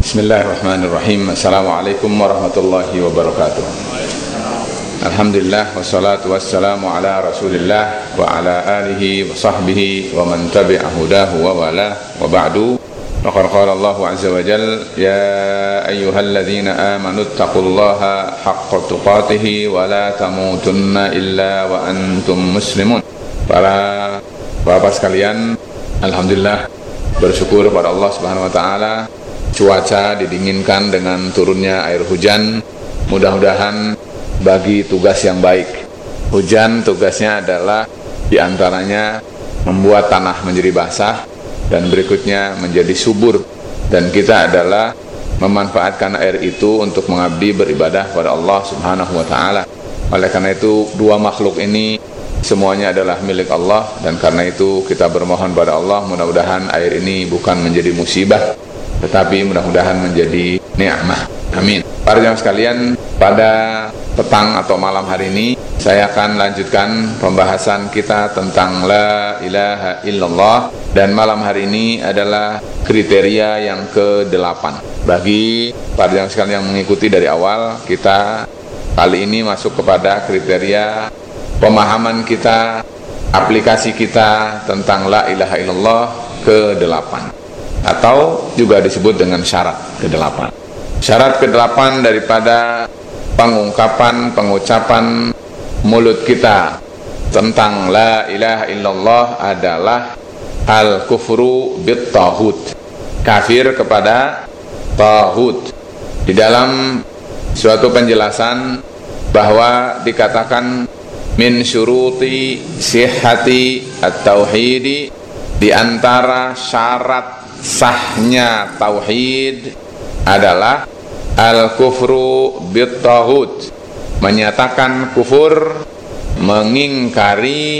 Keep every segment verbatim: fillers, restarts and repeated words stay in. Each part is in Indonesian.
Bismillahirrahmanirrahim. Assalamualaikum warahmatullahi wabarakatuh. Alhamdulillah wassalatu wassalamu ala Rasulillah wa ala alihi wa sahbihi wa man tabi'a hudahu wa wala wa ba'du. Faqad qala Allahu azza wa jalla ya ayyuhalladzina amanu taqullaha haqqa tuqatih wa la tamutunna illa wa antum muslimun. Para bapak sekalian, alhamdulillah bersyukur pada Allah Subhanahu wa taala. Cuaca didinginkan dengan turunnya air hujan. Mudah-mudahan bagi tugas yang baik. Hujan tugasnya adalah diantaranya membuat tanah menjadi basah dan berikutnya menjadi subur. Dan kita adalah memanfaatkan air itu untuk mengabdi beribadah pada Allah Subhanahu wa taala. Oleh karena itu dua makhluk ini semuanya adalah milik Allah, dan karena itu kita bermohon pada Allah mudah-mudahan air ini bukan menjadi musibah, tetapi mudah-mudahan menjadi nikmah. Amin. Para jamaah sekalian, pada petang atau malam hari ini saya akan lanjutkan pembahasan kita tentang la ilaha illallah, dan malam hari ini adalah kriteria yang kedelapan. Bagi para jamaah sekalian yang mengikuti dari awal, kita kali ini masuk kepada kriteria pemahaman kita, aplikasi kita tentang la ilaha illallah kedelapan, atau juga disebut dengan syarat kedelapan. Syarat kedelapan daripada pengungkapan, pengucapan mulut kita tentang la ilaha illallah adalah al-kufru bit-taghut, kafir kepada taghut. Di dalam suatu penjelasan bahwa dikatakan min syuruti sihhati at-tauhidi, di antara syarat sahnya tauhid adalah al-kufru bit-taghut, menyatakan kufur, mengingkari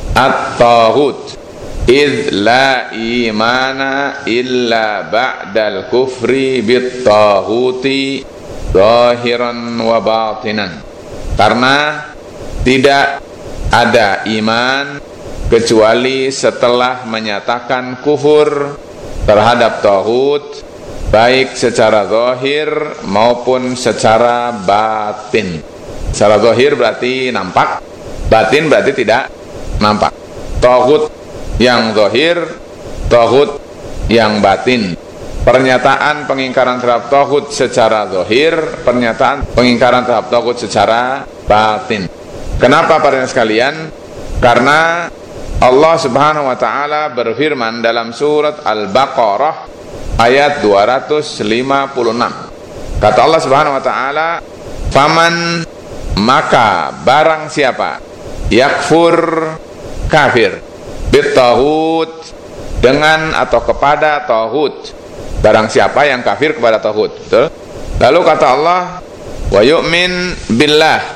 at-taghut. Idz la imana illa ba'dal kufri bit-taghuti zahiran wa batinan. Karena tidak ada iman kecuali setelah menyatakan kufur terhadap taghut, baik secara zahir maupun secara batin. Secara zahir berarti nampak, batin berarti tidak nampak. Taghut yang zahir, taghut yang batin. Pernyataan pengingkaran terhadap taghut secara zahir, pernyataan pengingkaran terhadap taghut secara batin. Kenapa para sekalian? Karena Allah Subhanahu wa taala berfirman dalam surat Al-Baqarah ayat dua ratus lima puluh enam. Kata Allah Subhanahu wa taala, "Faman, maka barang siapa yakfur, kafir, bit-taghut, dengan atau kepada taghut." Barang siapa yang kafir kepada taghut. Betul? Lalu kata Allah, "Wa yu'min billah,"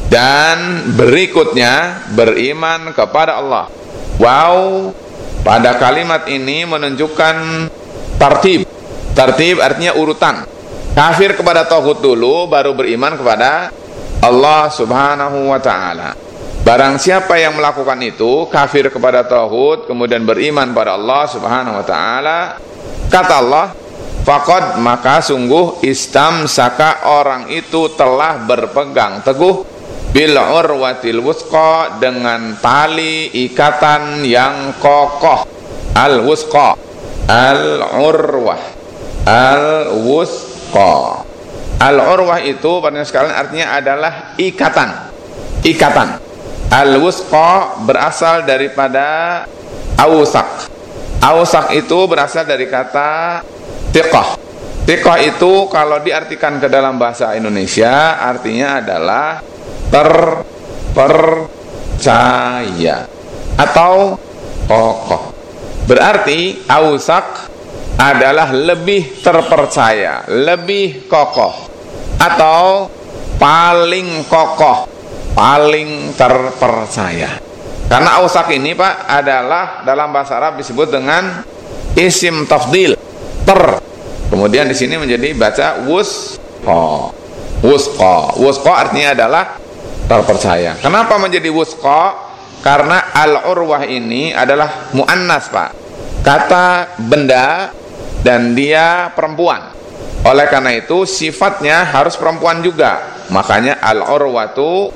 dan berikutnya beriman kepada Allah. Wow, pada kalimat ini menunjukkan tartib. Tartib artinya urutan. Kafir kepada taghut dulu, baru beriman kepada Allah Subhanahu wa ta'ala. Barang siapa yang melakukan itu, kafir kepada taghut kemudian beriman pada Allah Subhanahu wa ta'ala, kata Allah, faqad, maka sungguh istamsaka, orang itu telah berpegang teguh, bil urwatil wuthqa, dengan tali ikatan yang kokoh. Al wuthqa, al urwah, al wuthqa. Al urwah itu pada sekalian artinya adalah ikatan. Ikatan. Al wuthqa berasal daripada awsaq. Awsaq itu berasal dari kata tiqah. Tiqah itu kalau diartikan ke dalam bahasa Indonesia artinya adalah terpercaya atau kokoh. Berarti awsaq adalah lebih terpercaya, lebih kokoh, atau paling kokoh, paling terpercaya. Karena awsaq ini Pak adalah dalam bahasa Arab disebut dengan isim tafdil, ter. Kemudian di sini menjadi baca wusqa. Wusqa. Wusqa artinya adalah terpercaya. Kenapa menjadi wusqa? Karena al-urwah ini adalah muannas Pak, kata benda, dan dia perempuan. Oleh karena itu sifatnya harus perempuan juga. Makanya al-urwatu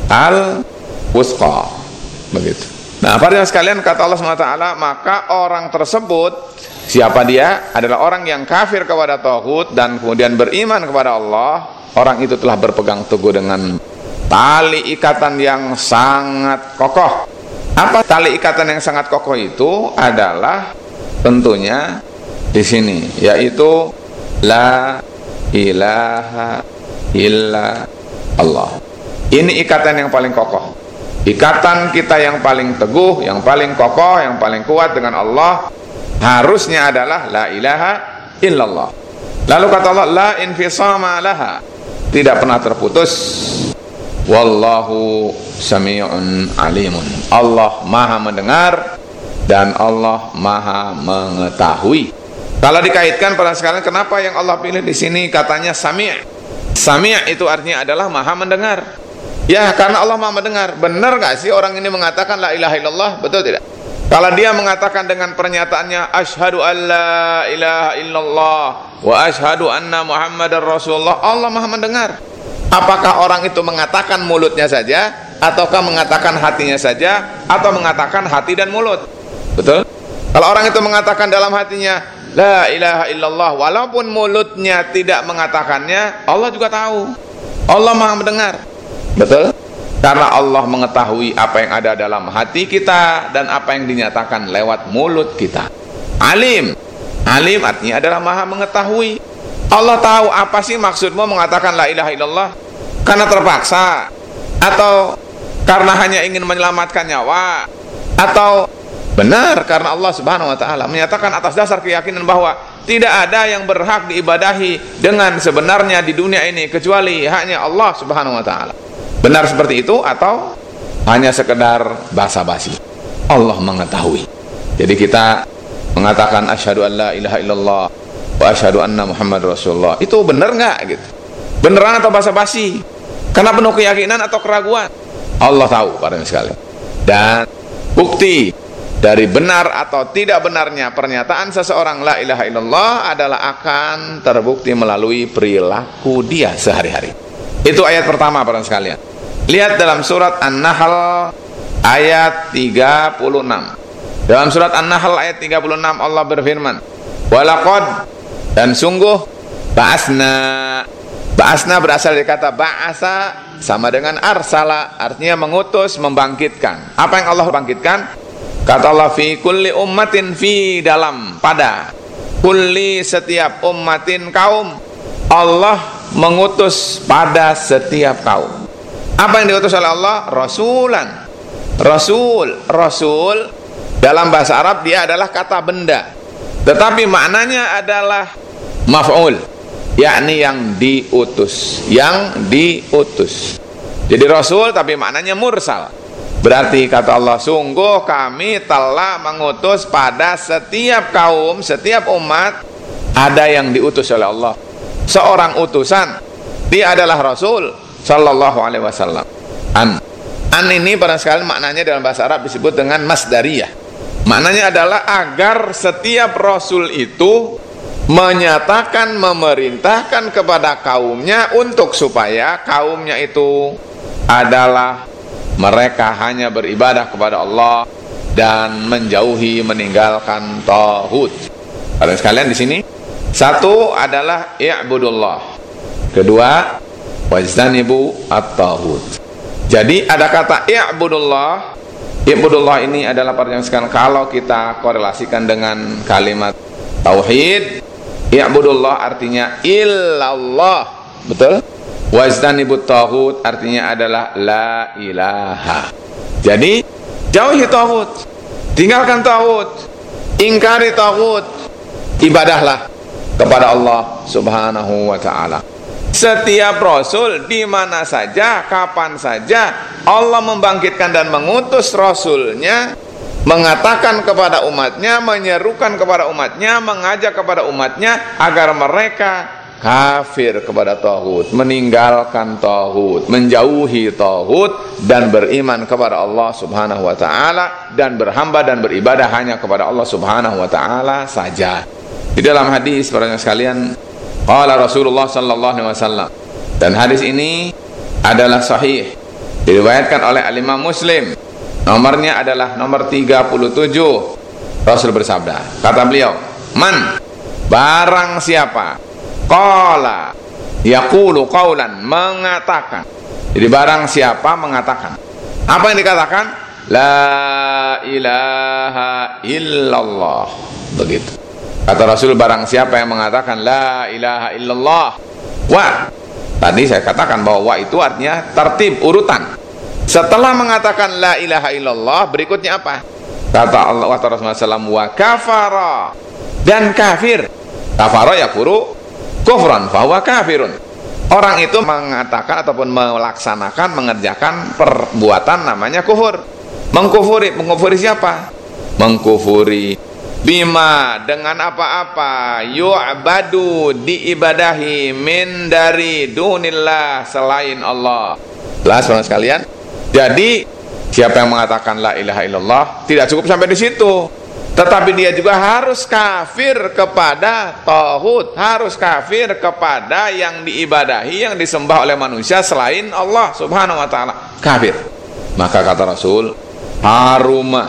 al-wusqa. Begitu. Nah, para jemaah sekalian, kata Allah subhanahu wa taala, maka orang tersebut, siapa dia? Adalah orang yang kafir kepada taghut dan kemudian beriman kepada Allah. Orang itu telah berpegang teguh dengan tali ikatan yang sangat kokoh. Apa tali ikatan yang sangat kokoh itu? Adalah tentunya di sini, yaitu la ilaha illa Allah. Ini ikatan yang paling kokoh. Ikatan kita yang paling teguh, yang paling kokoh, yang paling kuat dengan Allah harusnya adalah la ilaha illallah. Lalu kata Allah, la infisama laha, tidak pernah terputus. Wallahu sami'un alimun. Allah maha mendengar dan Allah maha mengetahui. Kalau dikaitkan pada sekalian, kenapa yang Allah pilih di sini katanya sami'? Sami' itu artinya adalah maha mendengar. Ya, karena Allah maha mendengar. Benar gak sih orang ini mengatakan la ilaha illallah? Betul tidak? Kalau dia mengatakan dengan pernyataannya asyhadu an la ilaha illallah wa asyhadu anna muhammadar rasulullah, Allah maha mendengar. Apakah orang itu mengatakan mulutnya saja, ataukah mengatakan hatinya saja, atau mengatakan hati dan mulut? Betul? Kalau orang itu mengatakan dalam hatinya la ilaha illallah, walaupun mulutnya tidak mengatakannya, Allah juga tahu. Allah maha mendengar. Betul? Karena Allah mengetahui apa yang ada dalam hati kita dan apa yang dinyatakan lewat mulut kita. Alim. Alim artinya adalah maha mengetahui. Allah tahu apa sih maksudmu mengatakan la ilaha illallah? Karena terpaksa, atau karena hanya ingin menyelamatkan nyawa, atau benar karena Allah subhanahu wa ta'ala menyatakan atas dasar keyakinan bahwa tidak ada yang berhak diibadahi dengan sebenarnya di dunia ini kecuali hanya Allah subhanahu wa ta'ala. Benar seperti itu, atau hanya sekedar basa-basi? Allah mengetahui. Jadi kita mengatakan asyhadu an la ilaha illallah wa asyhadu anna muhammad rasulullah, itu benar nggak gitu? Beneran atau basa-basi? Karena penuh keyakinan atau keraguan? Allah tahu para sekalian. Dan bukti dari benar atau tidak benarnya pernyataan seseorang la ilaha illallah adalah akan terbukti melalui perilaku dia sehari-hari. Itu ayat pertama para sekalian. Lihat dalam surat An-Nahl ayat tiga puluh enam. Dalam surat An-Nahl ayat tiga puluh enam Allah berfirman, walaqad, dan sungguh, ba'asna. Ba'asna berasal dari kata ba'asa, sama dengan arsala, artinya mengutus, membangkitkan. Apa yang Allah bangkitkan? Kata Allah, fi kulli ummatin, fi dalam, pada, kulli setiap ummatin kaum, Allah mengutus pada setiap kaum. Apa yang diutus oleh Allah? Rasulan. Rasul. Rasul dalam bahasa Arab dia adalah kata benda, tetapi maknanya adalah maf'ul, yakni yang diutus, yang diutus. Jadi Rasul tapi maknanya mursal. Berarti kata Allah, sungguh kami telah mengutus pada setiap kaum, setiap umat ada yang diutus oleh Allah. Seorang utusan, dia adalah Rasul sallallahu alaihi wasallam. An. An ini pada sekali maknanya dalam bahasa Arab disebut dengan masdariyah. Maknanya adalah agar setiap Rasul itu menyatakan, memerintahkan kepada kaumnya untuk supaya kaumnya itu adalah mereka hanya beribadah kepada Allah dan menjauhi, meninggalkan taghut. Kalian sekalian di sini, satu adalah i'budullah, kedua wajtanibu at-taghut. Jadi ada kata i'budullah. I'budullah ini adalah perjanjian kalau kita korelasikan dengan kalimat tauhid, i'budullah artinya illallah, betul? Wajtanibut taghut artinya adalah la ilaha. Jadi jauhi taghut, tinggalkan taghut, ingkari taghut, ibadahlah kepada Allah subhanahu wa ta'ala. Setiap Rasul di mana saja, kapan saja Allah membangkitkan dan mengutus Rasulnya, mengatakan kepada umatnya, menyerukan kepada umatnya, mengajak kepada umatnya agar mereka kafir kepada taghut, meninggalkan taghut, menjauhi taghut, dan beriman kepada Allah subhanahu wa ta'ala, dan berhamba dan beribadah hanya kepada Allah subhanahu wa ta'ala saja. Di dalam hadis para sekalian, Qala Rasulullah sallallahu alaihi wasallam. Dan hadis ini adalah sahih, diriwayatkan oleh Al-Imam Muslim. Nomornya adalah nomor tiga puluh tujuh. Rasul bersabda, kata beliau, man, barang siapa, qala yaqulu qaulan, mengatakan. Jadi barang siapa mengatakan, apa yang dikatakan? La ilaha illallah. Begitu. Kata Rasul, barang siapa yang mengatakan la ilaha illallah. Wa, tadi saya katakan bahwa wa itu artinya tertib, urutan. Setelah mengatakan la ilaha illallah, berikutnya apa? Kata Allah wa Rasulullah sallallahu alaihi wasallam, wa kafara, dan kafir. Kafara yakfuru kufran fahuwa kafirun. Orang itu mengatakan ataupun melaksanakan, mengerjakan perbuatan namanya kufur. Mengkufuri, mengkufuri siapa? Mengkufuri bima, dengan apa-apa, yu'badu, diibadahi, min, dari dunillah, selain Allah. Jelas saudara sekalian. Jadi siapa yang mengatakan la ilaha illallah tidak cukup sampai di situ, tetapi dia juga harus kafir kepada tauhid, harus kafir kepada yang diibadahi, yang disembah oleh manusia selain Allah subhanahu wa ta'ala. Kafir. Maka kata Rasul, haruma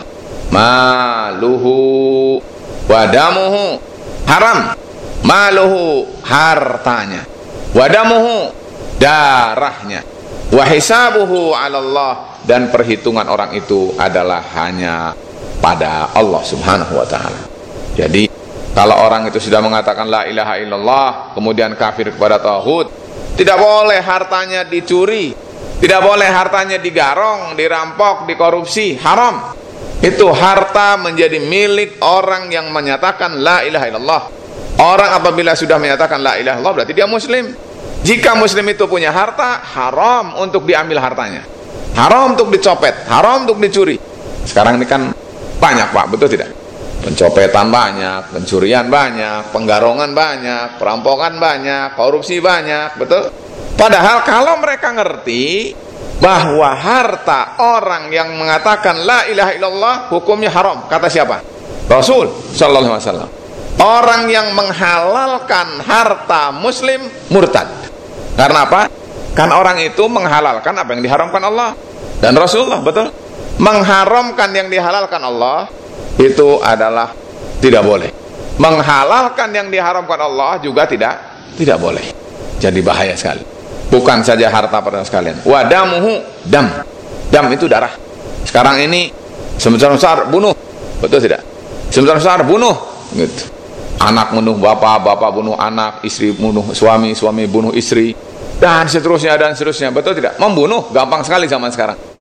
maluhu wadamuhu, haram maluhu, hartanya, wadamuhu, darahnya, wahisabuhu ala Allah, dan perhitungan orang itu adalah hanya pada Allah subhanahu wa ta'ala. Jadi kalau orang itu sudah mengatakan la ilaha illallah kemudian kafir kepada tauhid, tidak boleh hartanya dicuri, tidak boleh hartanya digarong, dirampok, dikorupsi, haram. Itu harta menjadi milik orang yang menyatakan la ilaha illallah. Orang apabila sudah menyatakan la ilaha illallah berarti dia muslim. Jika muslim itu punya harta, haram untuk diambil hartanya, haram untuk dicopet, haram untuk dicuri. Sekarang ini kan banyak Pak, betul tidak? Pencopetan banyak, pencurian banyak, penggarongan banyak, perampokan banyak, korupsi banyak, betul? Padahal kalau mereka ngerti bahwa harta orang yang mengatakan la ilaha illallah hukumnya haram, kata siapa? Rasul sallallahu alaihi wasallam. Orang yang menghalalkan harta muslim murtad. Karena apa? Kan orang itu menghalalkan apa yang diharamkan Allah dan Rasulullah, betul? Mengharamkan yang dihalalkan Allah itu adalah tidak boleh. Menghalalkan yang diharamkan Allah juga tidak tidak boleh. Jadi bahaya sekali. Bukan saja harta pada sekalian. Wadamuhu, dam. Dam itu darah. Sekarang ini sebesar-besar bunuh, betul tidak? Sebesar-besar bunuh, gitu. Anak bunuh bapak, bapak bunuh anak, istri bunuh suami, suami bunuh istri, dan seterusnya dan seterusnya, betul tidak? Membunuh gampang sekali zaman sekarang.